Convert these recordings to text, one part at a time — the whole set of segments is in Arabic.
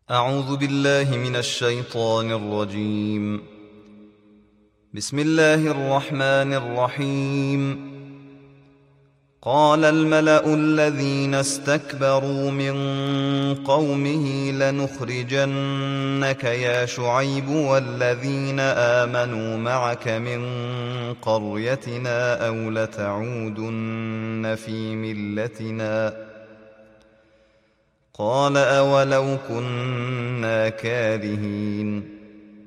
أعوذ بالله من الشيطان الرجيم. بسم الله الرحمن الرحيم. قال الملأ الذين استكبروا من قومه لنخرجنك يا شعيب والذين آمنوا معك من قريتنا أو لتعودن في ملتنا. قال أولو كنا كارهين.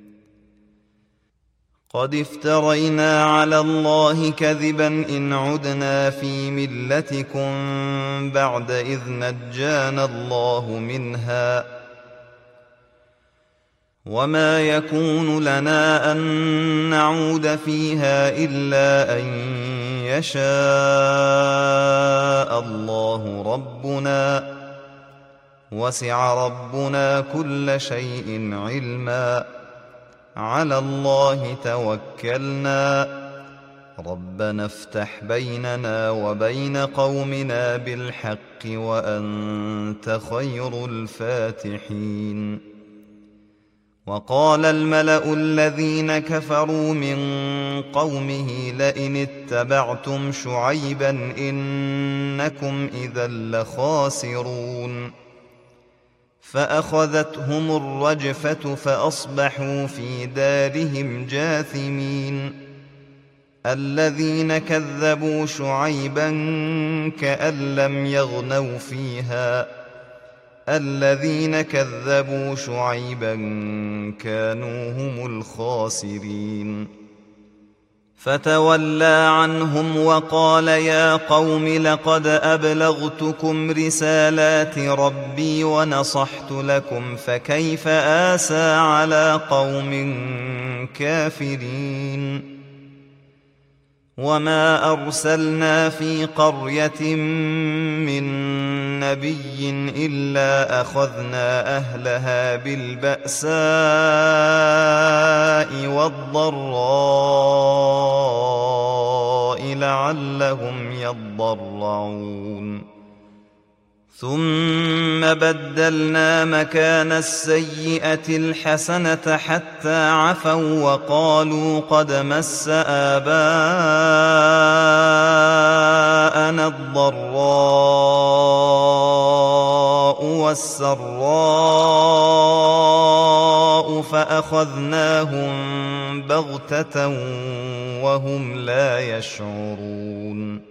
قد افترينا على الله كذبا إن عدنا في ملتكم بعد إذ نجانا الله منها، وما يكون لنا أن نعود فيها إلا أن يشاء الله ربنا، وسع ربنا كل شيء علما، على الله توكلنا، ربنا افتح بيننا وبين قومنا بالحق وأنت خير الفاتحين. وقال الملأ الذين كفروا من قومه لئن اتبعتم شعيبا إنكم إذا لخاسرون. فأخذتهم الرجفة فأصبحوا في دارهم جاثمين. الذين كذبوا شعيبا كأن لم يغنوا فيها، الذين كذبوا شعيبا كانوا هم الخاسرين. فتولى عنهم وقال يا قوم لقد أبلغتكم رسالات ربي ونصحت لكم فكيف آسى على قوم كافرين. وما أرسلنا في قرية من نبي إلا أخذنا أهلها بالبأساء والضراء لعلهم يضرعون. ثم بدلنا مكان السيئة الحسنة حتى عفوا وقالوا قد مس آباءنا الضراء والسراء فأخذناهم بغتة وهم لا يشعرون.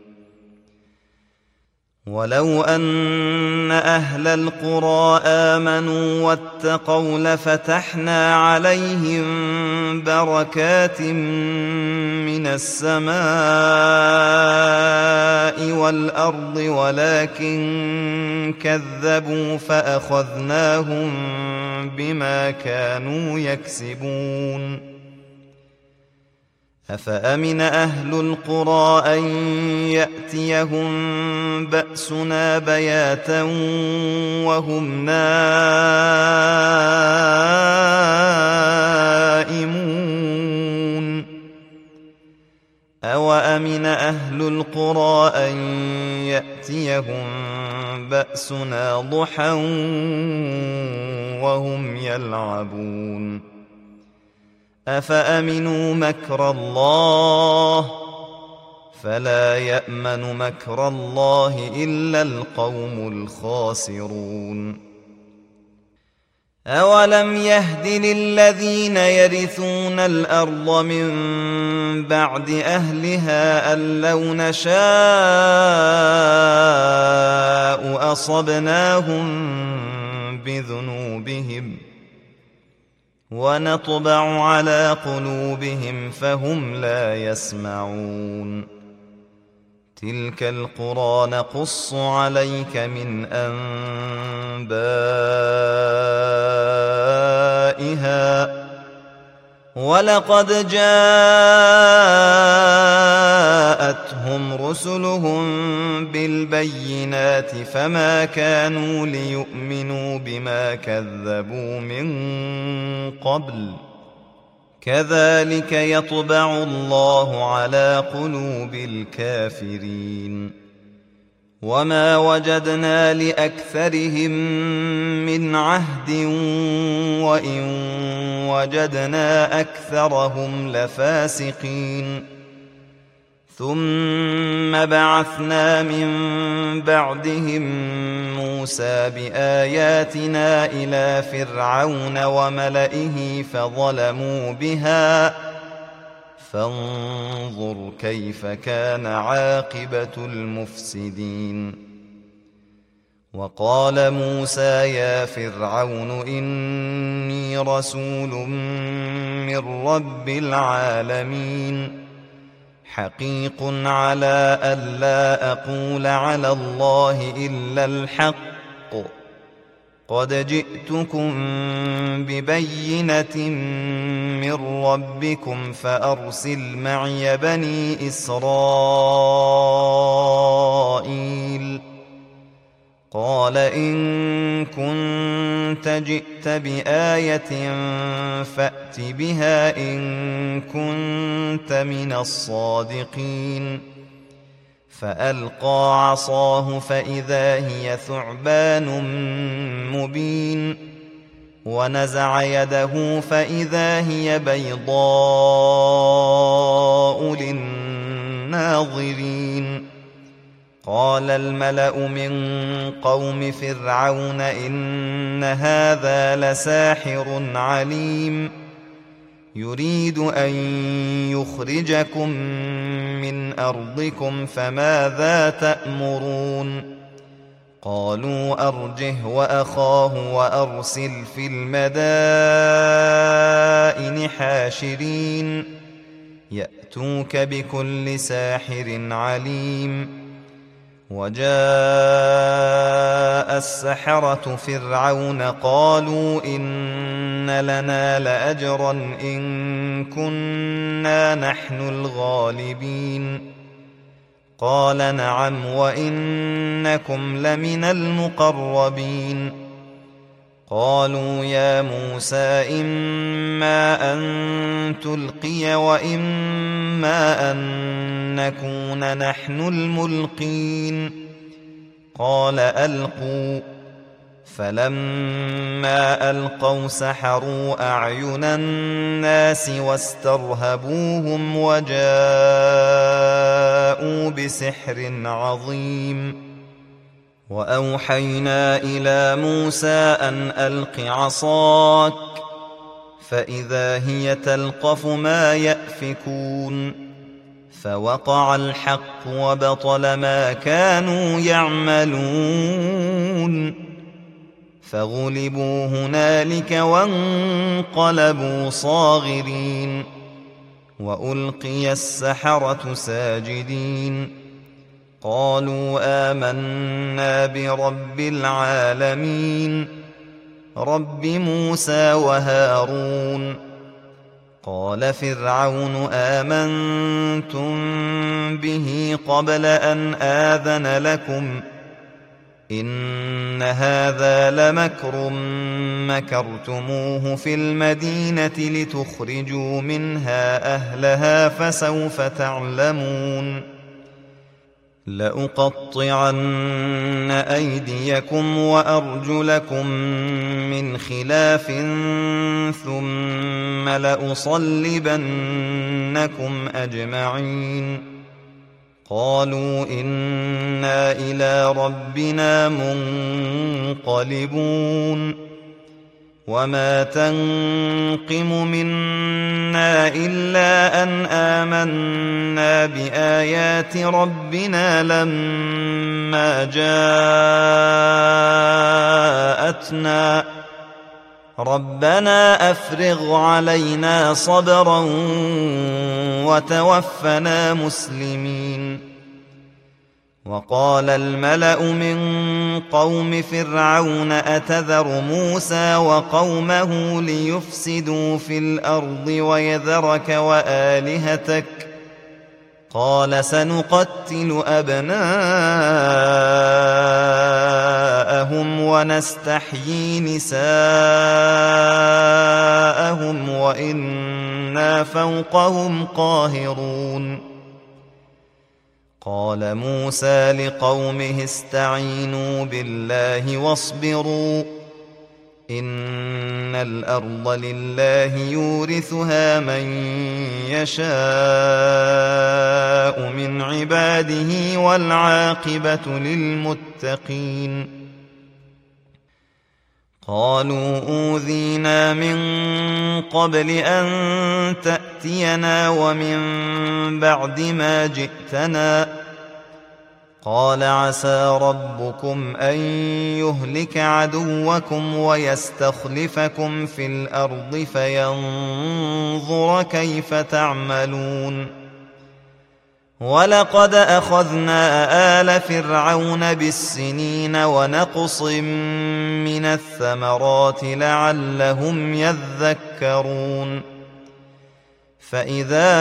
ولو أن أهل القرى آمنوا واتقوا لفتحنا عليهم بركات من السماء والأرض ولكن كذبوا فأخذناهم بما كانوا يكسبون. أفأمن أهل القرى أن يأتيهم بأسنا بياتا وهم نائمون. أوأمن أهل القرى أن يأتيهم بأسنا ضحى وهم يلعبون. أفأمنوا مكر الله فلا يأمن مكر الله إلا القوم الخاسرون. أولم يهد للذين يرثون الأرض من بعد أهلها أن لو نشاء أصبناهم بذنوبهم ونطبع على قلوبهم فهم لا يسمعون. تلك القرى نقص عليك من أنبائها ولقد جاءتهم رسلهم بالبينات فما كانوا ليؤمنوا بما كذبوا من قبل، كذلك يطبع الله على قلوب الكافرين. وما وجدنا لأكثرهم من عهد وإن وجدنا أكثرهم لفاسقين ثم بعثنا من بعدهم موسى بآياتنا إلى فرعون وملئه فظلموا بها فانظر كيف كان عاقبة المفسدين وقال موسى يا فرعون إني رسول من رب العالمين حقيق على ألا أقول على الله إلا الحق قد جئتكم ببينة من ربكم فأرسل معي بني إسرائيل قال إن كنت جئت بآية فأت بها إن كنت من الصادقين فألقى عصاه فإذا هي ثعبان مبين ونزع يده فإذا هي بيضاء للناظرين قال الملأ من قوم فرعون إن هذا لساحر عليم يريد أن يخرجكم من أرضكم فماذا تأمرون قالوا أرجه وأخاه وأرسل في المدائن حاشرين يأتوك بكل ساحر عليم وجاء السحرة فرعون قالوا إن لنا لأجرا إن كنا نحن الغالبين قال نعم وإنكم لمن المقربين قالوا يا موسى إما أن تلقي وإما أن نكون نحن الملقين قال ألقوا فلما ألقوا سحروا أعين الناس واسترهبوهم وجاءوا بسحر عظيم وأوحينا إلى موسى أن ألق عصاك فإذا هي تلقف ما يأفكون فوقع الحق وبطل ما كانوا يعملون فغلبوا هنالك وانقلبوا صاغرين وألقي السحرة ساجدين قالوا آمنا برب العالمين رب موسى وهارون قال فرعون آمنتم به قبل أن آذن لكم إن هذا لمكر مكرتموه في المدينة لتخرجوا منها أهلها فسوف تعلمون لأقطعن أيديكم وأرجلكم من خلاف ثم لأصلبنكم أجمعين قالوا إنا إلى ربنا منقلبون وما تنقم منا إلا أن آمنا بآيات ربنا لما جاءتنا ربنا أفرغ علينا صبرا وتوفنا مسلمين وقال الملأ من قوم فرعون أتذر موسى وقومه ليفسدوا في الأرض ويذرك وآلهتك قال سنقتل أبناءهم ونستحيي نساءهم وإنا فوقهم قاهرون قال موسى لقومه استعينوا بالله واصبروا إن الأرض لله يورثها من يشاء من عباده والعاقبة للمتقين. قالوا أوذينا من قبل أن تأتينا ومن بعد ما جئتنا قال عسى ربكم أن يهلك عدوكم ويستخلفكم في الأرض فينظر كيف تعملون. ولقد أخذنا آل فرعون بالسنين ونقص من الثمرات لعلهم يذكرون. فإذا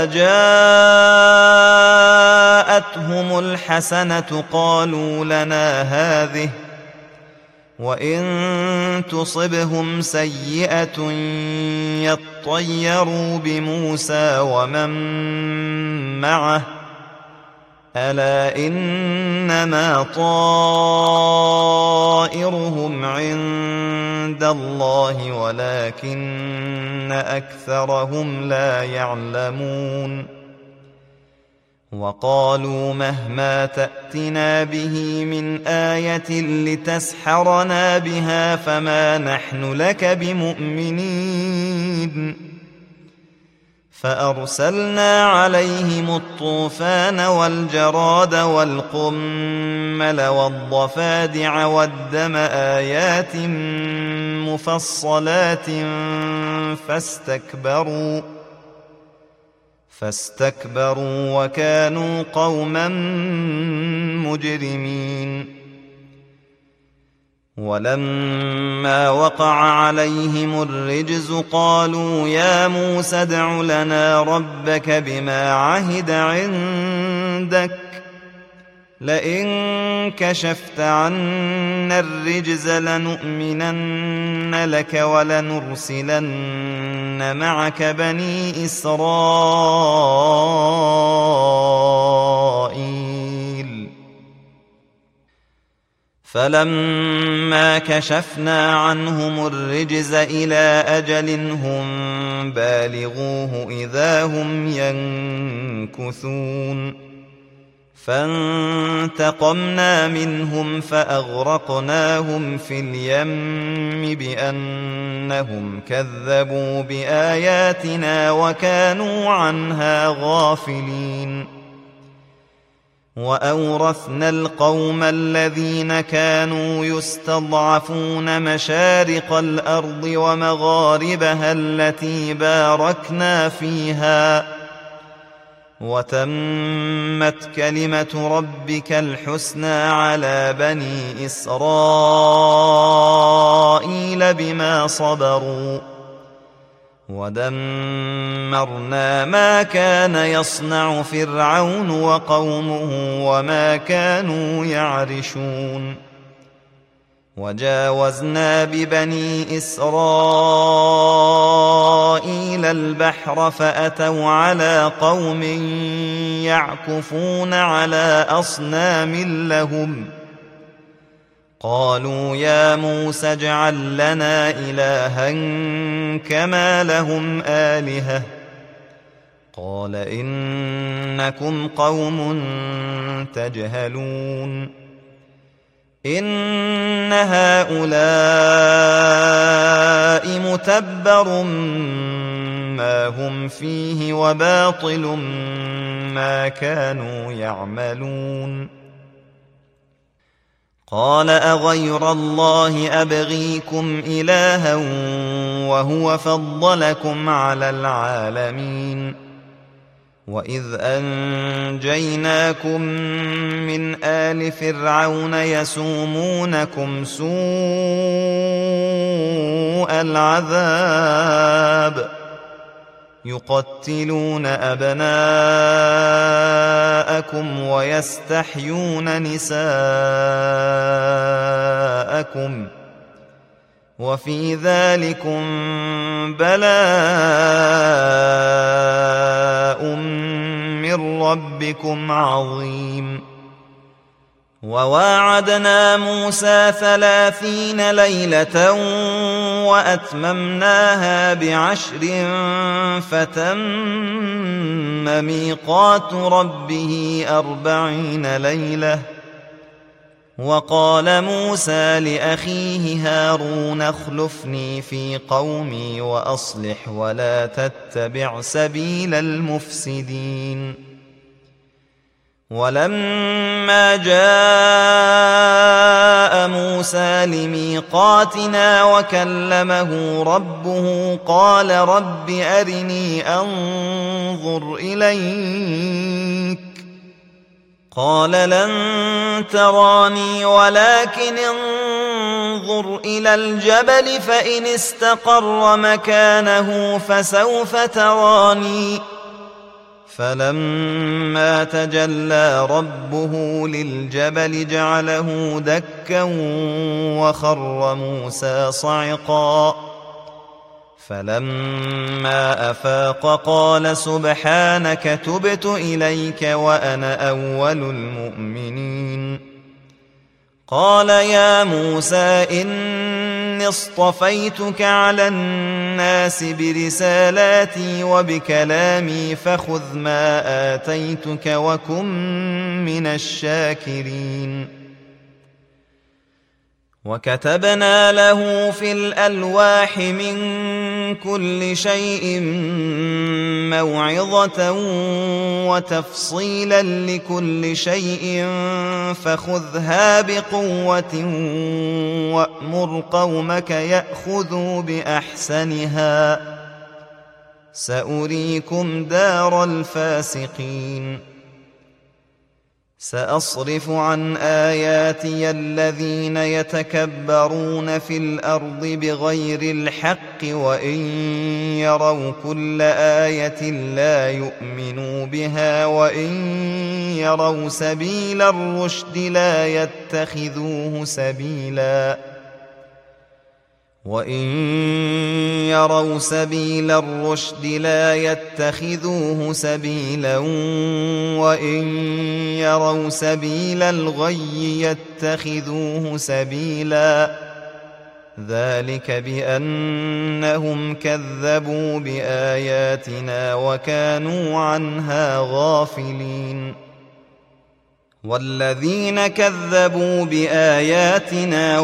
جاءتهم الحسنة قالوا لنا هذه وإن تصبهم سيئة يطيروا بموسى ومن معه ألا إنما طائرهم عند الله ولكن أكثرهم لا يعلمون. وقالوا مهما تأتنا به من آية لتسحرنا بها فما نحن لك بمؤمنين. فأرسلنا عليهم الطوفان والجراد والقمل والضفادع والدم آيات مفصلات فاستكبروا وكانوا قوما مجرمين. ولما وقع عليهم الرجز قالوا يا موسى ادع لنا ربك بما عهد عندك لئن كشفت عنا الرجز لنؤمنن لك ولنرسلن معك بني إسرائيل. فلما كشفنا عنهم الرجز إلى أجل هم بالغوه إذا هم ينكثون. فانتقمنا منهم فأغرقناهم في اليم بأنهم كذبوا بآياتنا وكانوا عنها غافلين. وأورثنا القوم الذين كانوا يستضعفون مشارق الأرض ومغاربها التي باركنا فيها وتمت كلمة ربك الحسنى على بني إسرائيل بما صبروا ودمرنا ما كان يصنع فرعون وقومه وما كانوا يعرشون. وجاوزنا ببني إسرائيل البحر فأتوا على قوم يعكفون على أصنام لهم قالوا يا موسى اجعل لنا إلها كما لهم آلهة قال إنكم قوم تجهلون. إن هؤلاء متبر ما هم فيه وباطل ما كانوا يعملون. قال أغير الله أبغيكم إلها وهو فضلكم على العالمين. وإذ أنجيناكم من آل فرعون يسومونكم سوء العذاب يقتلون أبناءكم ويستحيون نساءكم وفي ذلكم بلاء من ربكم عظيم. وواعدنا موسى 30 ليلة وأتممناها ب10 فتم ميقات ربه 40 ليلة. وقال موسى لأخيه هارون اخلفني في قومي وأصلح ولا تتبع سبيل المفسدين. ولما جاء موسى لميقاتنا وكلمه ربه قال رب أرني أنظر إليك قال لن تراني ولكن انظر إلى الجبل فإن استقر مكانه فسوف تراني. فلما تجلى ربه للجبل جعله دكا وخر موسى صعقا. فلما أفاق قال سبحانك تبت إليك وأنا أول المؤمنين. قال يا موسى إني اصطفيتك على الناس برسالاتي وبكلامي فخذ ما آتيتك وكن من الشاكرين. وكتبنا له في الألواح من كل شيء موعظة وتفصيلا لكل شيء فخذها بقوة وأمر قومك يأخذوا بأحسنها سأريكم دار الفاسقين. سأصرف عن آياتي الذين يتكبرون في الأرض بغير الحق وإن يروا كل آية لا يؤمنوا بها وإن يروا سبيل الرشد لا يتخذوه سبيلا وإن يروا سبيل الرشد لا يتخذوه سبيلا وإن يروا سبيل الغي يتخذوه سبيلا ذلك بأنهم كذبوا بآياتنا وكانوا عنها غافلين. والذين كذبوا بآياتنا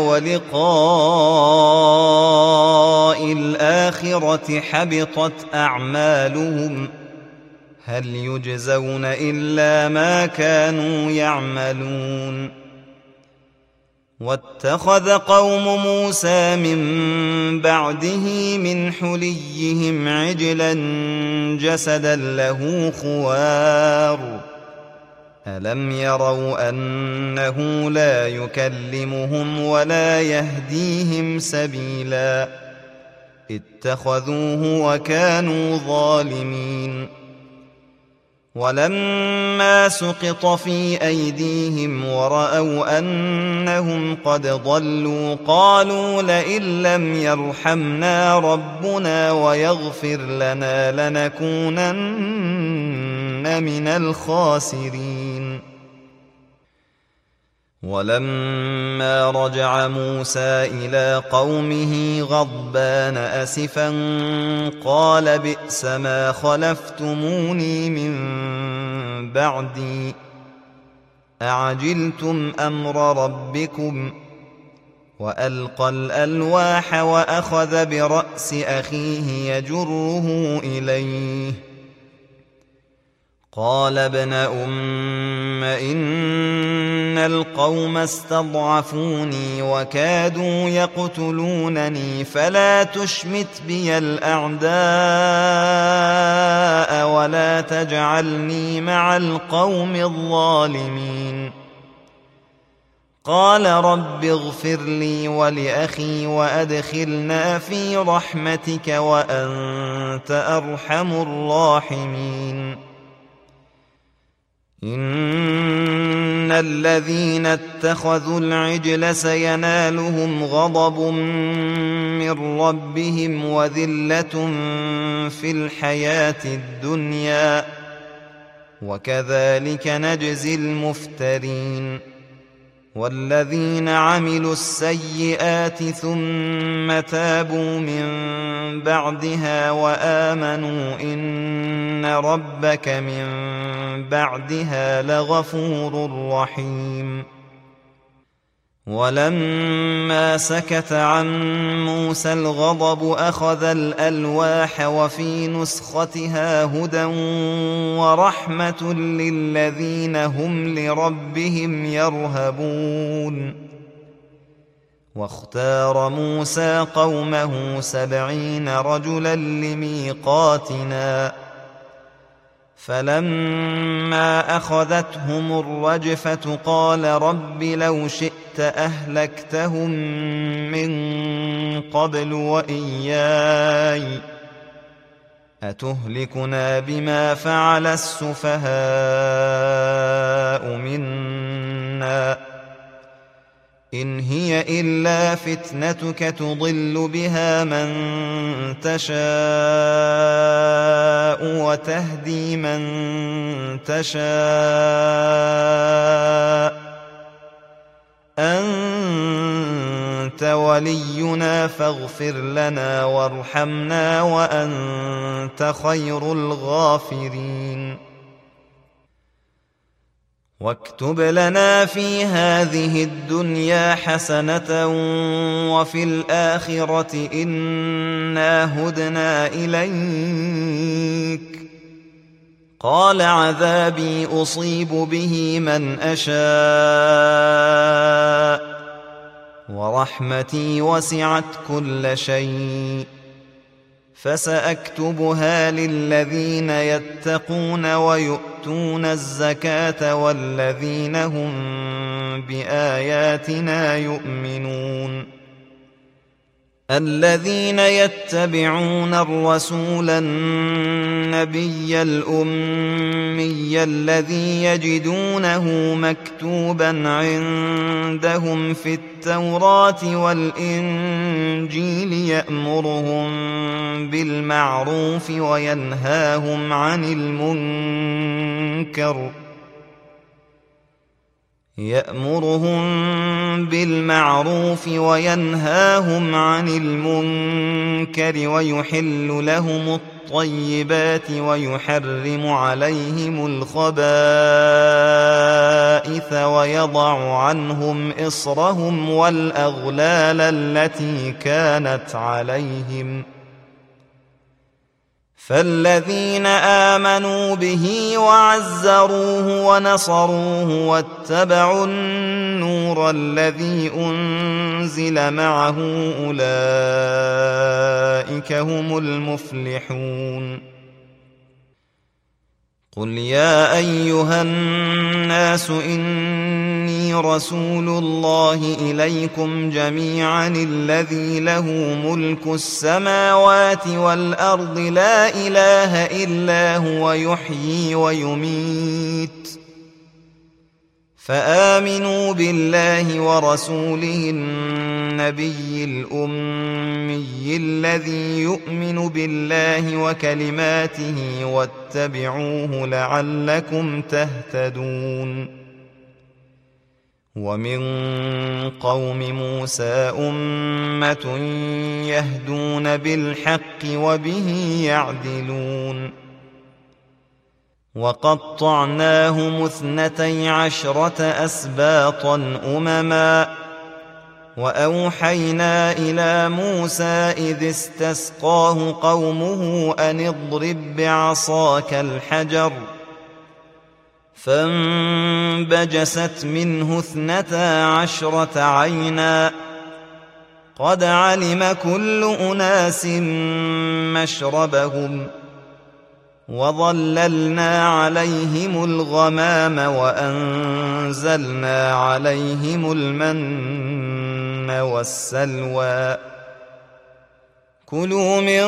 ولقاء الآخرة حبطت أعمالهم هل يجزون إلا ما كانوا يعملون. واتخذ قوم موسى من بعده من حليهم عجلا جسدا له خوار ألم يروا أنه لا يكلمهم ولا يهديهم سبيلا اتخذوه وكانوا ظالمين. ولما سقط في أيديهم ورأوا أنهم قد ضلوا قالوا لئن لم يرحمنا ربنا ويغفر لنا لنكونن من الخاسرين. ولما رجع موسى إلى قومه غضبان أسفا قال بئس ما خلفتموني من بعدي أعجلتم أمر ربكم وألقى الألواح وأخذ برأس أخيه يجره إليه قال ابن أم إن القوم استضعفوني وكادوا يقتلونني فلا تشمت بي الأعداء ولا تجعلني مع القوم الظالمين. قال رب اغفر لي ولأخي وأدخلنا في رحمتك وأنت أرحم الراحمين. إن الذين اتخذوا العجل سينالهم غضب من ربهم وذلة في الحياة الدنيا وكذلك نجزي المفترين. والذين عملوا السيئات ثم تابوا من بعدها وآمنوا إن ربك من بعدها لغفور رحيم. ولما سكت عن موسى الغضب أخذ الألواح وفي نسختها هدى ورحمة للذين هم لربهم يرهبون. واختار موسى قومه 70 رجلا لميقاتنا، فلما أخذتهم الرجفة قال رب لو شئت أهلكتهم من قبل وإياي أتهلكنا بما فعل السفهاء منا إن هي إلا فتنتك تضل بها من تشاء وتهدي من تشاء أنت ولينا فاغفر لنا وارحمنا وأنت خير الغافرين. واكتب لنا في هذه الدنيا حسنة وفي الآخرة إنا هدنا إليك. قال عذابي أصيب به من أشاء ورحمتي وسعت كل شيء فسأكتبها للذين يتقون ويؤتون الزكاة والذين هم بآياتنا يؤمنون. الذين يتبعون الرسول النبي الأمي الذي يجدونه مكتوبا عندهم في التوراة والإنجيل يأمرهم بالمعروف وينهاهم عن المنكر ويحل لهم الطيبات ويحرم عليهم الخبائث ويضع عنهم إصرهم والأغلال التي كانت عليهم. فالذين آمنوا به وعزروه ونصروه واتبعوا النور الذي أنزل معه أولئك هم المفلحون. قل يا أيها الناس إني رسول الله إليكم جميعا الذي له ملك السماوات والأرض لا إله إلا هو يحيي ويميت فآمنوا بالله ورسوله النبي الأمي الذي يؤمن بالله وكلماته واتبعوه لعلكم تهتدون. ومن قوم موسى أمة يهدون بالحق وبه يعدلون. وقطعناهم 12 أسباطا أمما وأوحينا إلى موسى إذ استسقاه قومه أن اضرب بعصاك الحجر فانبجست منه 12 عينا قد علم كل أناس مشربهم وظللنا عليهم الغمام وأنزلنا عليهم المن والسلوى كلوا من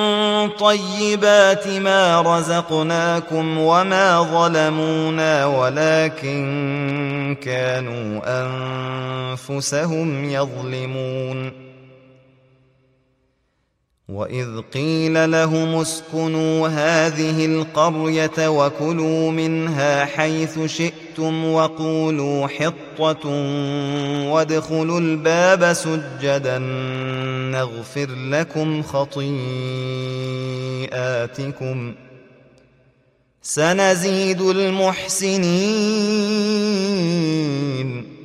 طيبات ما رزقناكم وما ظلمونا ولكن كانوا أنفسهم يظلمون. وإذ قيل لهم اسكنوا هذه القرية وكلوا منها حيث شئتم شئتم وقولوا حطة وادخلوا الباب سجدا نغفر لكم خطيئاتكم سنزيد المحسنين.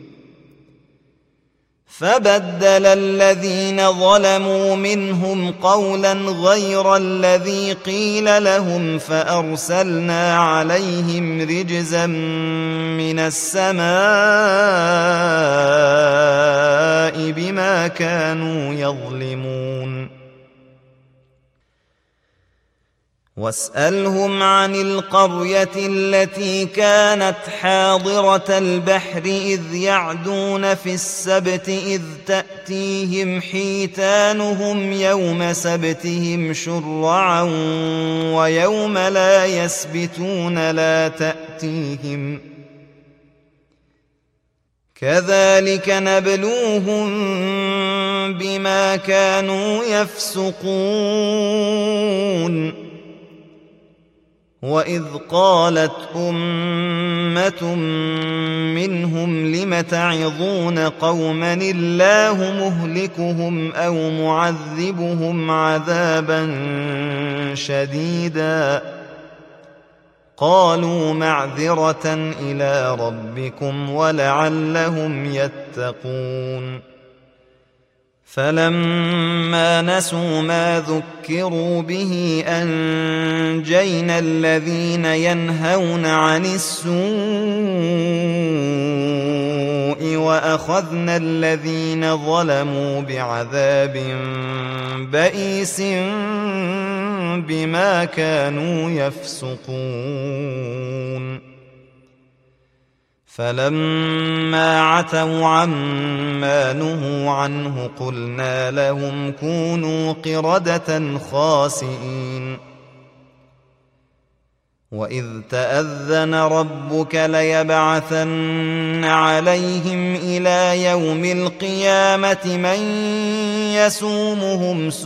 فبدل الذين ظلموا منهم قولا غير الذي قيل لهم فأرسلنا عليهم رجزا من السماء بما كانوا يظلمون. واسألهم عن القرية التي كانت حاضرة البحر إذ يعدون في السبت إذ تأتيهم حيتانهم يوم سبتهم شرعا ويوم لا يسبتون لا تأتيهم كذلك نبلوهم بما كانوا يفسقون. وإذ قالت أمة منهم لم تعظون قوما الله مهلكهم أو معذبهم عذابا شديدا قالوا معذرة إلى ربكم ولعلهم يتقون. فلما نسوا ما ذكروا به أنجينا الذين ينهون عن السوء وأخذنا الذين ظلموا بعذاب بئيس بما كانوا يفسقون. فلما عتوا عما نهوا عنه قلنا لهم كونوا قردة خاسئين. وإذ تأذن ربك ليبعثن عليهم إلى يوم القيامة من يسومهم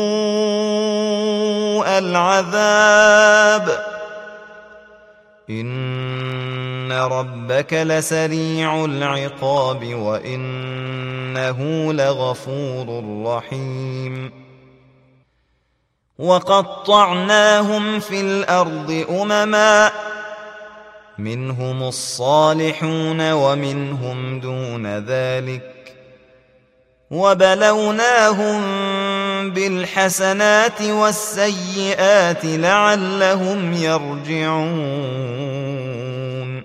سوء العذاب إن ربك لسريع العقاب وإنه لغفور رحيم. وقطعناهم في الأرض أمما منهم الصالحون ومنهم دون ذلك وبلوناهم بالحسنات والسيئات لعلهم يرجعون.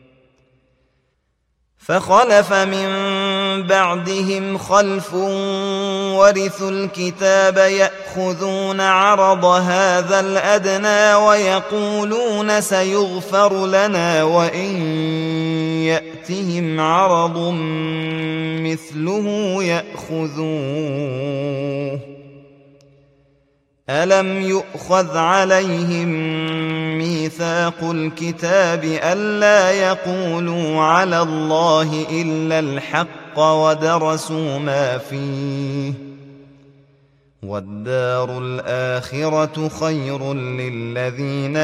فخلف من بعدهم خلف ورثوا الكتاب يأخذون عرض هذا الأدنى ويقولون سيغفر لنا وإن يأتهم عرض مثله يأخذوه ألم يؤخذ عليهم ميثاق الكتاب ألا يقولوا على الله إلا الحق ودرسوا ما فيه والدار الآخرة خير للذين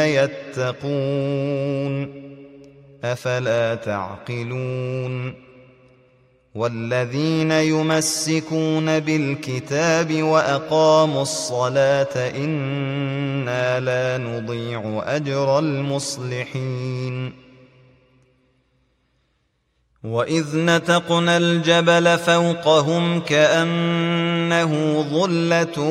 يتقون أفلا تعقلون. والذين يمسكون بالكتاب وأقاموا الصلاة إنا لا نضيع أجر المصلحين. وإذ نتقنا الجبل فوقهم كأنه ظلة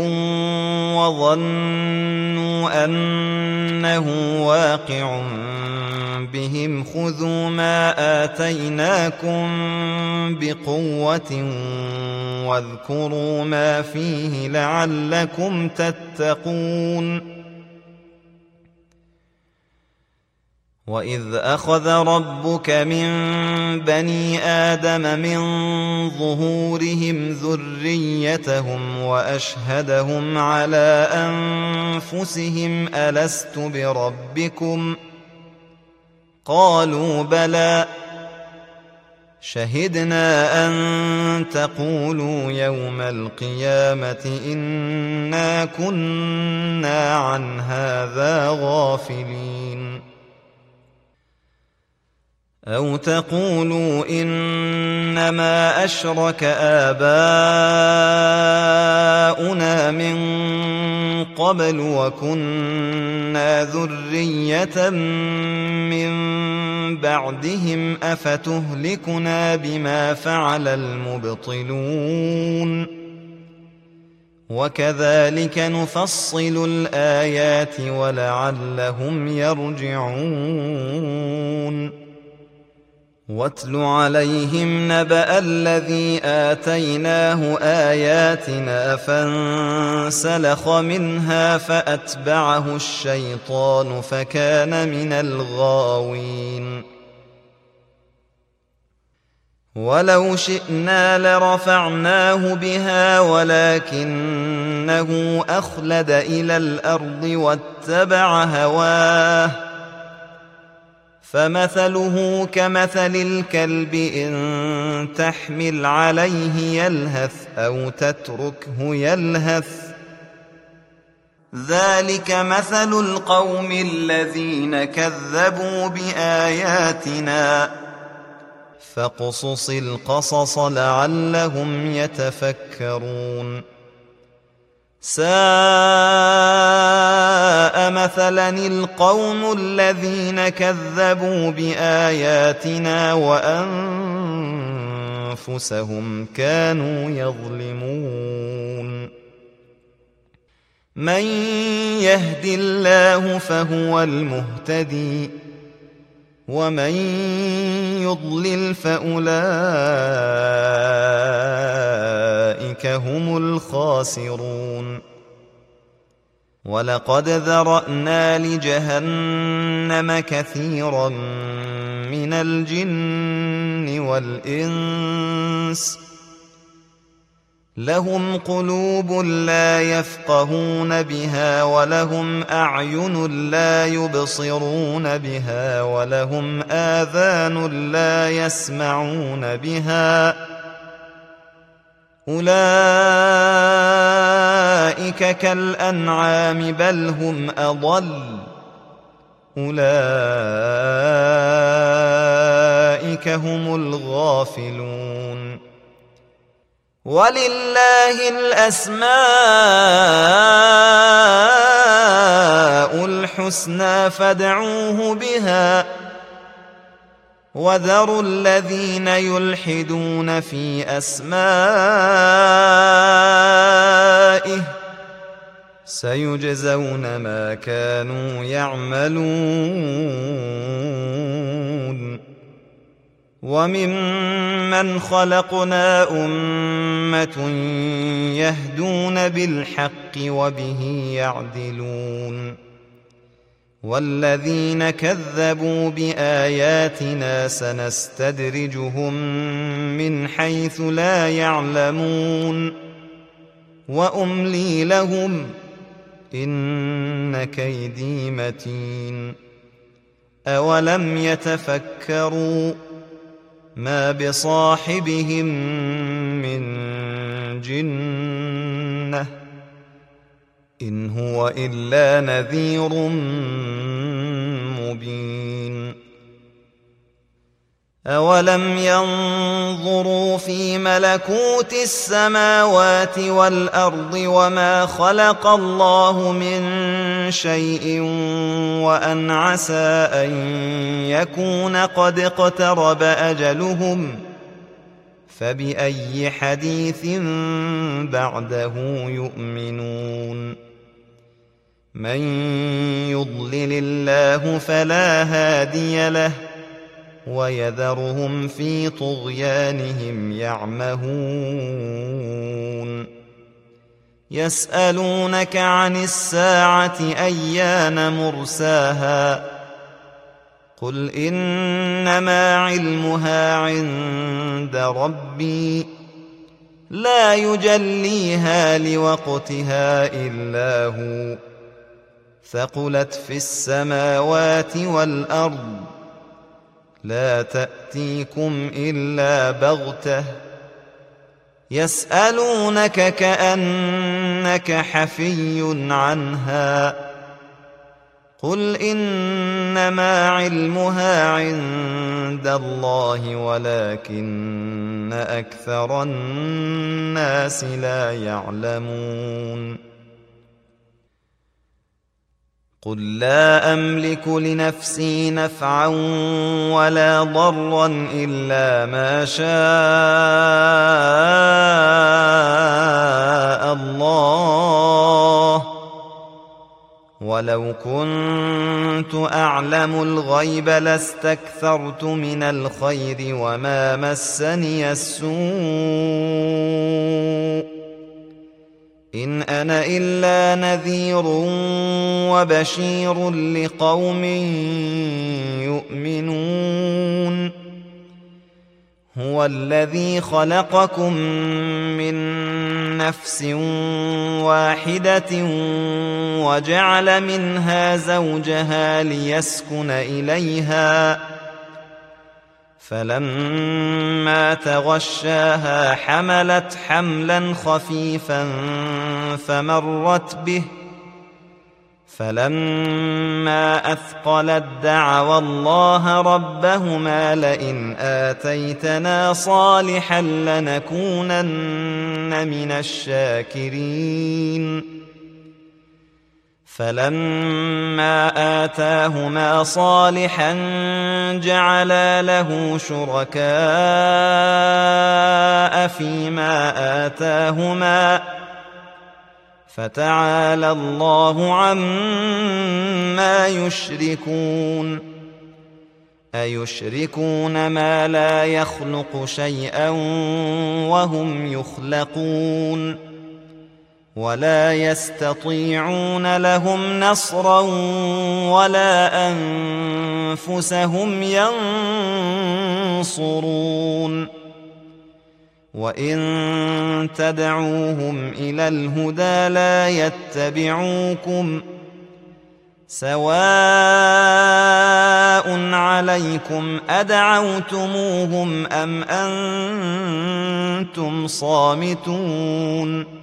وظنوا أنه واقع بهم خذوا ما آتيناكم بقوة واذكروا ما فيه لعلكم تتقون. وإذ أخذ ربك من بني آدم من ظهورهم ذريتهم وأشهدهم على أنفسهم ألست بربكم قالوا بلى شهدنا أن تقولوا يوم القيامة إنا كنا عن هذا غافلين. أو تقولوا إنما أشرك آباؤنا من قبل وكنا ذرية من بعدهم أفتهلكنا بما فعل المبطلون وكذلك نفصل الآيات ولعلهم يرجعون واتل عليهم نبأ الذي آتيناه آياتنا فانسلخ منها فأتبعه الشيطان فكان من الغاوين ولو شئنا لرفعناه بها ولكنه أخلد إلى الأرض واتبع هواه فمثله كمثل الكلب إن تحمل عليه يلهث أو تتركه يلهث ذلك مثل القوم الذين كذبوا بآياتنا فاقصص القصص لعلهم يتفكرون ساء مثلا القوم الذين كذبوا بآياتنا وأنفسهم كانوا يظلمون من يهد الله فهو المهتدي ومن يضلل فأولئك هم الخاسرون ولقد ذرأنا لجهنم كثيرا من الجن والإنس لهم قلوب لا يفقهون بها ولهم أعين لا يبصرون بها ولهم آذان لا يسمعون بها أولئك كالأنعام بل هم أضل أولئك هم الغافلون ولله الأسماء الحسنى فادعوه بها وذروا الذين يلحدون في أسمائه سيجزون ما كانوا يعملون وممن خلقنا أمة يهدون بالحق وبه يعدلون والذين كذبوا بآياتنا سنستدرجهم من حيث لا يعلمون وأملي لهم إن كيدي متين أولم يتفكروا ما بصاحبهم من جنة إن هو إلا نذير مبين أولم ينظروا في ملكوت السماوات والأرض وما خلق الله من شيء وأن عسى أن يكون قد اقترب أجلهم فبأي حديث بعده يؤمنون من يضلل الله فلا هادي له ويذرهم في طغيانهم يعمهون يسألونك عن الساعة أيان مرساها قل إنما علمها عند ربي لا يجليها لوقتها إلا هو ثقلت في السماوات والأرض لا تأتيكم إلا بغتة يسألونك كأنك حفي عنها قل إنما علمها عند الله ولكن أكثر الناس لا يعلمون قل لا أملك لنفسي نفعا ولا ضرا إلا ما شاء الله ولو كنت أعلم الغيب لاستكثرت من الخير وما مسني السوء إن أنا إلا نذير وبشير لقوم يؤمنون هو الذي خلقكم من نفس واحدة وجعل منها زوجها ليسكن إليها فلما تغشاها حملت حملا خفيفا فمرت به فلما أثقلت دعوا الله ربهما لئن آتيتنا صالحا لنكونن من الشاكرين فلما آتاهما صالحا جعلا له شركاء فيما آتاهما فتعالى الله عما يشركون أيشركون ما لا يخلق شيئا وهم يخلقون ولا يستطيعون لهم نصرا ولا أنفسهم ينصرون وإن تدعوهم إلى الهدى لا يتبعوكم سواء عليكم أدعوتموهم أم أنتم صامتون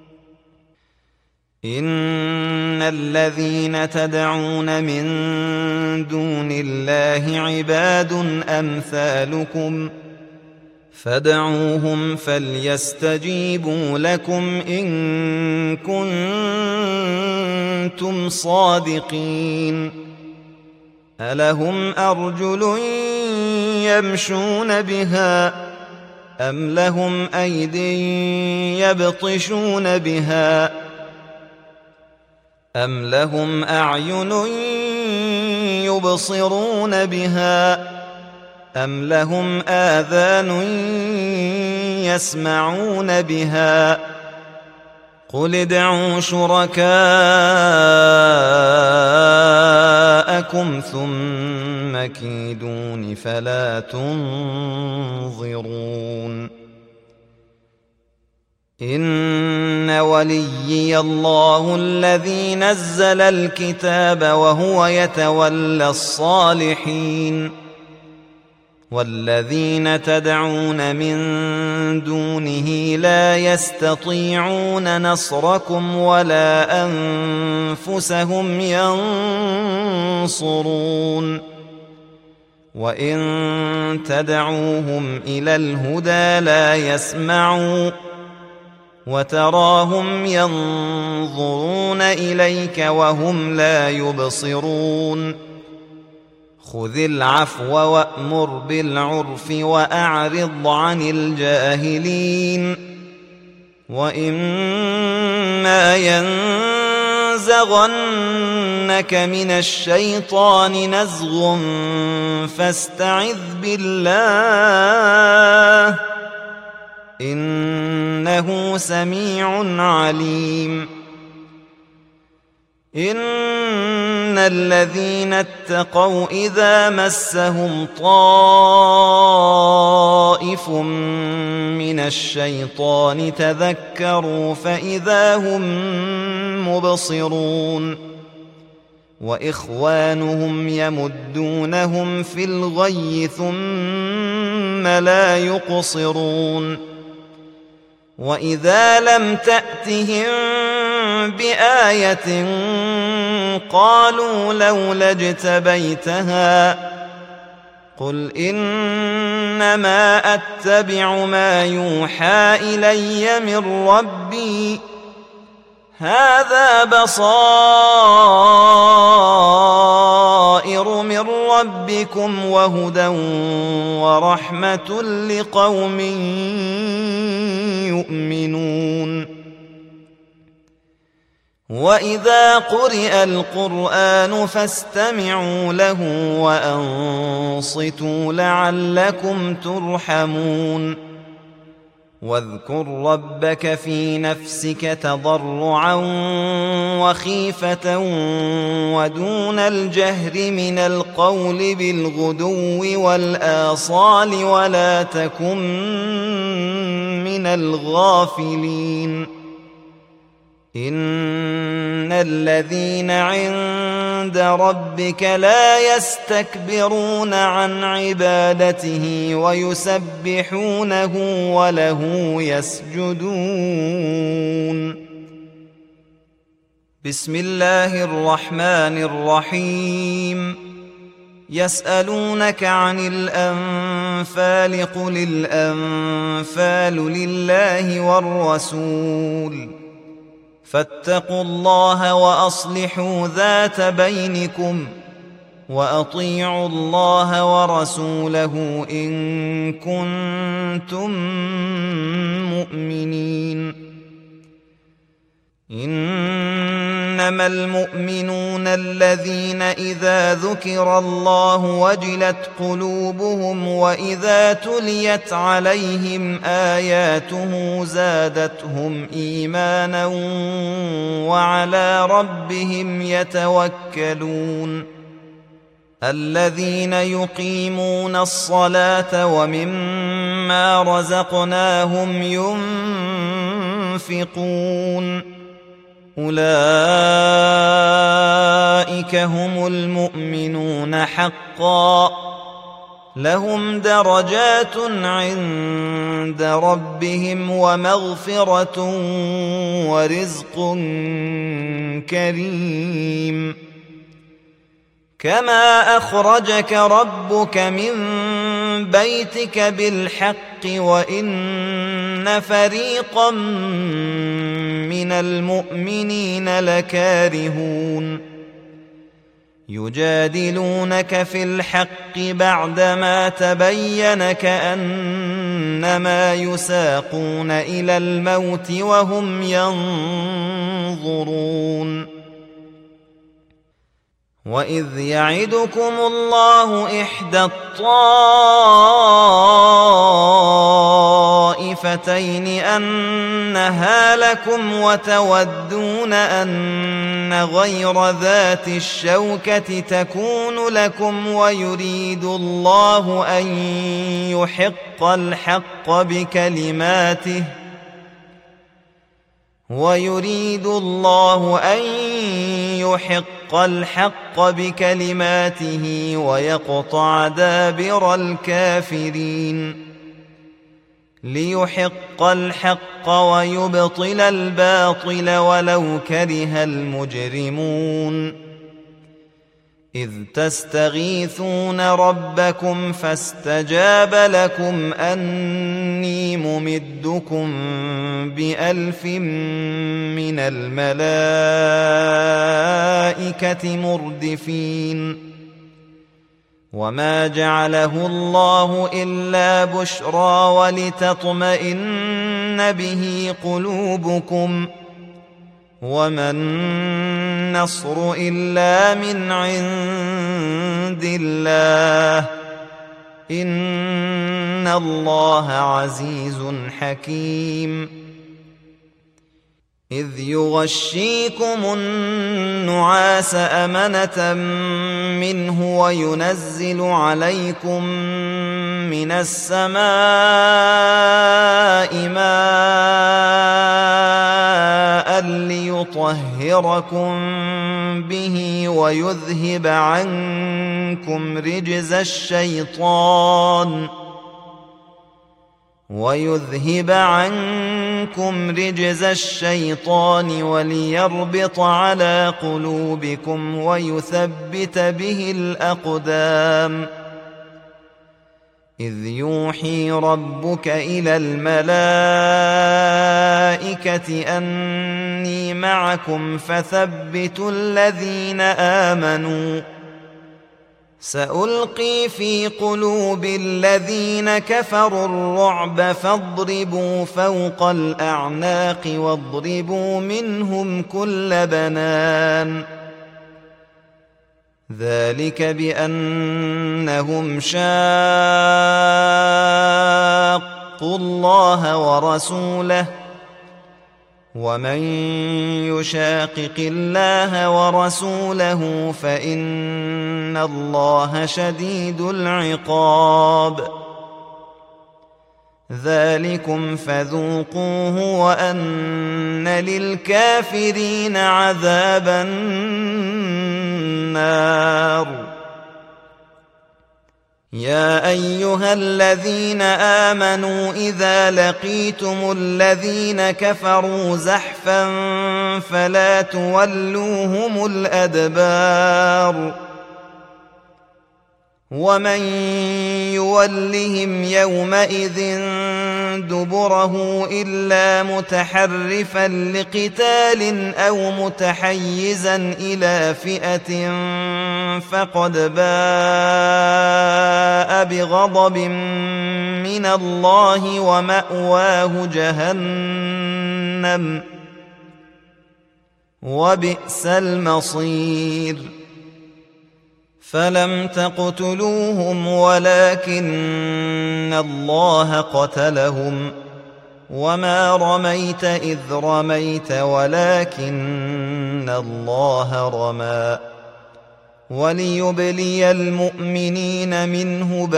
إن الذين تدعون من دون الله عباد أمثالكم فادعوهم فليستجيبوا لكم إن كنتم صادقين ألهم أرجل يمشون بها أم لهم أيد يبطشون بها أم لهم أعين يبصرون بها أم لهم آذان يسمعون بها قل ادعوا شركاءكم ثم كيدون فلا تنظرون إن وليي الله الذي نزل الكتاب وهو يتولى الصالحين والذين تدعون من دونه لا يستطيعون نصركم ولا أنفسهم ينصرون وإن تدعوهم إلى الهدى لا يسمعوا وتراهم ينظرون إليك وهم لا يبصرون خذ العفو وأمر بالعرف وأعرض عن الجاهلين وإما ينزغنك من الشيطان نزغ فاستعذ بالله إنه سميع عليم إن الذين اتقوا إذا مسهم طائف من الشيطان تذكروا فإذا هم مبصرون وإخوانهم يمدونهم في الغي ثم لا يقصرون وإذا لم تأتهم بآية قالوا لولا اجتبيتها قل إنما أتبع ما يوحى إلي من ربي هذا بصائر من ربكم وهدى ورحمة لقوم يؤمنون وإذا قرئ القرآن فاستمعوا له وأنصتوا لعلكم ترحمون واذكر ربك في نفسك تضرعا وخيفة ودون الجهر من القول بالغدو والآصال ولا تكن من الغافلين إن الذين عند ربك لا يستكبرون عن عبادته ويسبحونه وله يسجدون بسم الله الرحمن الرحيم يسألونك عن الأنفال قل الأنفال لله والرسول فاتقوا الله وأصلحوا ذات بينكم وأطيعوا الله ورسوله إن كنتم مؤمنين إنما المؤمنون الذين إذا ذكر الله وجلت قلوبهم وإذا تليت عليهم آياته زادتهم إيمانا وعلى ربهم يتوكلون الذين يقيمون الصلاة ومما رزقناهم ينفقون أولئك هم المؤمنون حقا لهم درجات عند ربهم ومغفرة ورزق كريم كما أخرجك ربك من بيتك بالحق وإن فريقا من المؤمنين لكارهون يجادلونك في الحق بعدما تبين كأنما يساقون إلى الموت وهم ينظرون وإذ يعدكم الله إحدى الطائفتين أنها لكم وتودون أن غير ذات الشوكة تكون لكم ويريد الله أن يحق الحق بكلماته ويقطع دابر الكافرين ليحق الحق ويبطل الباطل ولو كره المجرمون إذ تستغيثون ربكم فاستجاب لكم أني ممدكم ب1000 من الملائكة مردفين وما جعله الله إلا بشرى ولتطمئن به قلوبكم وما النصر إلا من عند الله إن الله عزيز حكيم إذ يغشيكم النعاس أمنة منه وينزل عليكم من السماء ماء ليطهركم به ويذهب عنكم رجز الشيطان ويذهب عنكم رجز الشيطان وليربط على قلوبكم ويثبت به الأقدام إذ يوحي ربك إلى الملائكة أني معكم فثبتوا الذين آمنوا سألقي في قلوب الذين كفروا الرعب فاضربوا فوق الأعناق واضربوا منهم كل بنان ذلك بأنهم شاقوا الله ورسوله ومن يشاقق الله ورسوله فإن الله شديد العقاب ذلكم فذوقوه وأن للكافرين عذاب النار يا أيها الذين آمنوا إذا لقيتم الذين كفروا زحفا فلا تولوهم الأدبار ومن يولهم يومئذ دبره إلا متحرفا لقتال أو متحيزا إلى فئة فقد باء بغضب من الله ومأواه جهنم وبئس المصير فلم تقتلوهم ولكن الله قتلهم وما رميت إذ رميت ولكن الله رمى وليبلي المؤمنين منه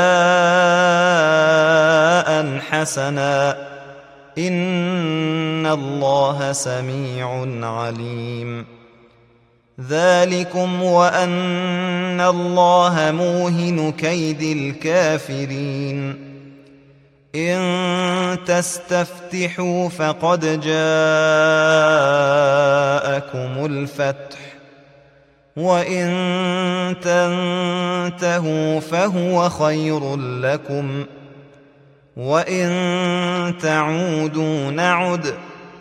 بلاء حسنا إن الله سميع عليم ذلكم وأن الله موهن كيد الكافرين إن تستفتحوا فقد جاءكم الفتح وإن تنتهوا فهو خير لكم وإن تعودوا نعد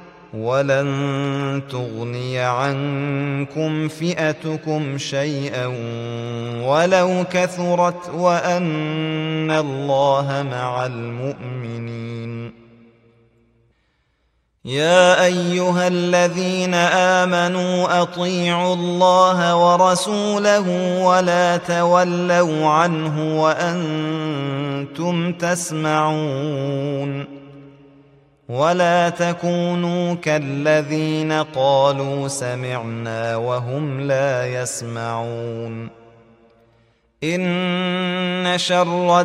ولن تغني عنكم فئتكم شيئا ولو كثرت وأن الله مع المؤمنين يا أيها الذين آمنوا أطيعوا الله ورسوله ولا تولوا عنه وأنتم تسمعون ولا تكونوا كالذين قالوا سمعنا وهم لا يسمعون إن شر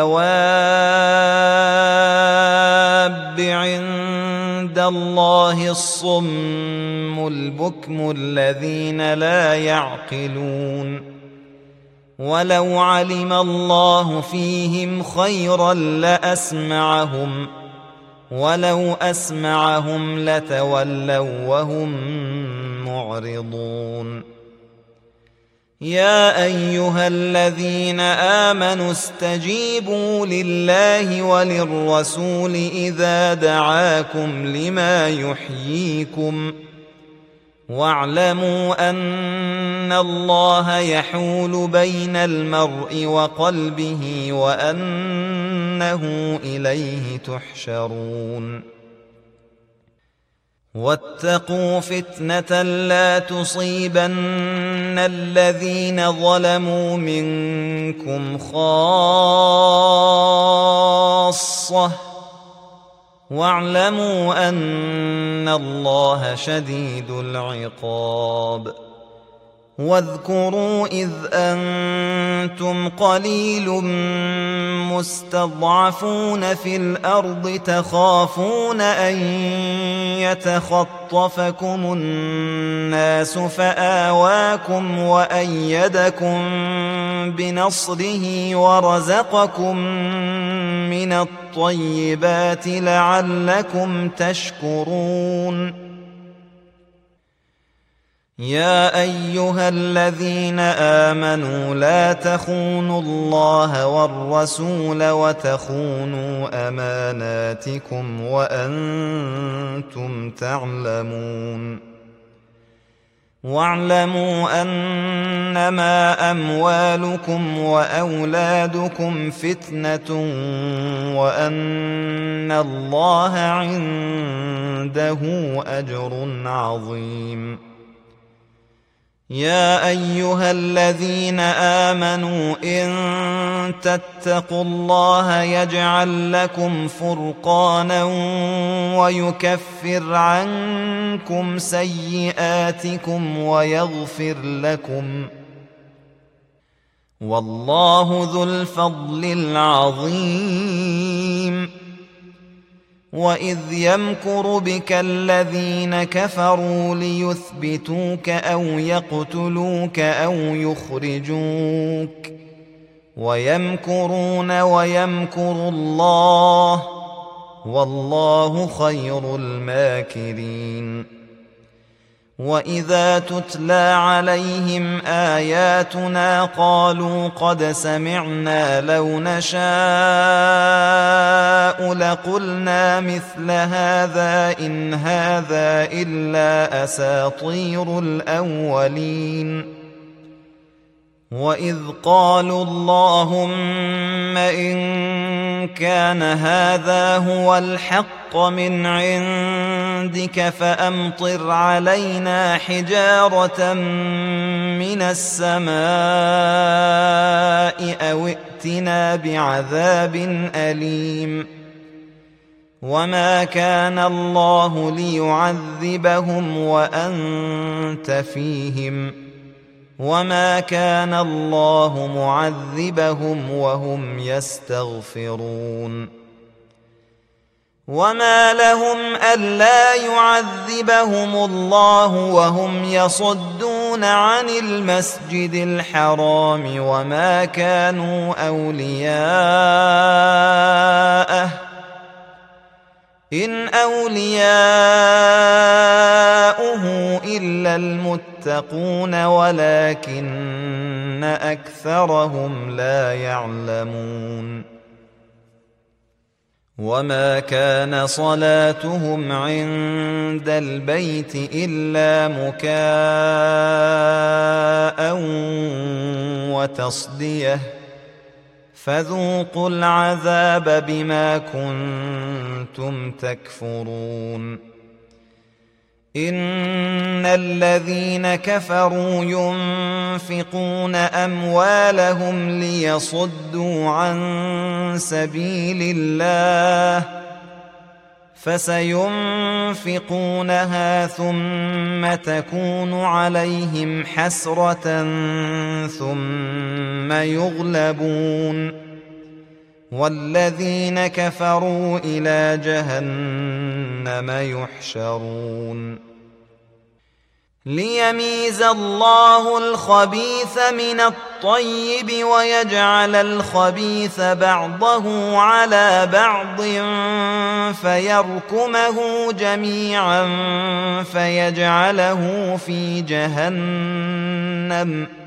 الدواب عند الله الصم البكم الذين لا يعقلون ولو علم الله فيهم خيرا لأسمعهم ولو أسمعهم لتولوا وهم معرضون يا أيها الذين آمنوا استجيبوا لله وللرسول إذا دعاكم لما يحييكم واعلموا أن الله يحول بين المرء وقلبه وأنه إليه تحشرون واتقوا فتنة لا تصيبن الذين ظلموا منكم خاصة واعلموا أن الله شديد العقاب واذكروا إذ أنتم قليل مستضعفون في الأرض تخافون أن يتخطفكم الناس فآواكم وأيدكم بنصره ورزقكم من من الطيبات لعلكم تشكرون. يا أيها الذين آمنوا لا تخونوا الله والرسول وتخونوا أماناتكم وأنتم تعلمون. واعلموا أنما أموالكم وأولادكم فتنة وأن الله عنده أجر عظيم. يا أيها الذين آمنوا إن تتقوا الله يجعل لكم فرقانا ويكفر عنكم سيئاتكم ويغفر لكم، والله ذو الفضل العظيم. وإذ يمكر بك الذين كفروا ليثبتوك أو يقتلوك أو يخرجوك ويمكرون ويمكر الله والله خير الماكرين. وإذا تتلى عليهم آياتنا قالوا قد سمعنا لو نشاء لقلنا مثل هذا إن هذا إلا أساطير الأولين. وإذ قالوا اللهم إن كان هذا هو الحق من عندك فأمطر علينا حجارة من السماء أو ائتنا بعذاب أليم. وما كان الله ليعذبهم وأنت فيهم وما كان الله معذبهم وهم يستغفرون. وما لهم ألا يعذبهم الله وهم يصدون عن المسجد الحرام وما كانوا أولياءه إن أولياؤه إلا المتقون ولكن أكثرهم لا يعلمون. وما كان صلاتهم عند البيت إلا مكاء وتصدية فذوقوا العذاب بما كنتم تكفرون. إن الذين كفروا ينفقون أموالهم ليصدوا عن سبيل الله فسينفقونها ثم تكون عليهم حسرة ثم يغلبون والذين كفروا إلى جهنم يحشرون. ليميز الله الخبيث من الطيب ويجعل الخبيث بعضه على بعض فيركمه جميعا فيجعله في جهنم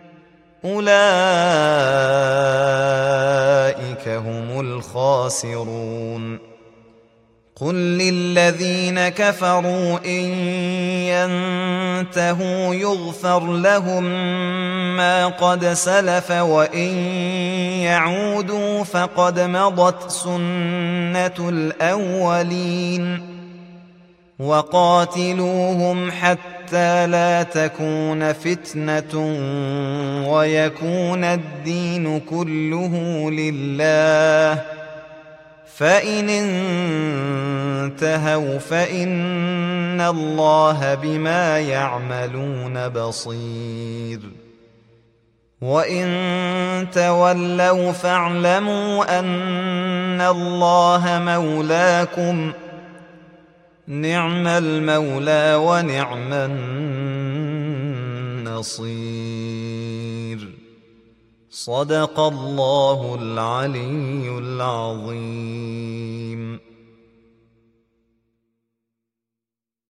أولئك هم الخاسرون. قل للذين كفروا إن ينتهوا يغفر لهم ما قد سلف وإن يعودوا فقد مضت سنة الأولين. وقاتلوهم حتى لا تكون فتنة ويكون الدين كله لله فإن انتهوا فإن الله بما يعملون بصير. وإن تولوا فاعلموا أن الله مولاكم نعم المولى ونعم النصير. صدق الله العلي العظيم.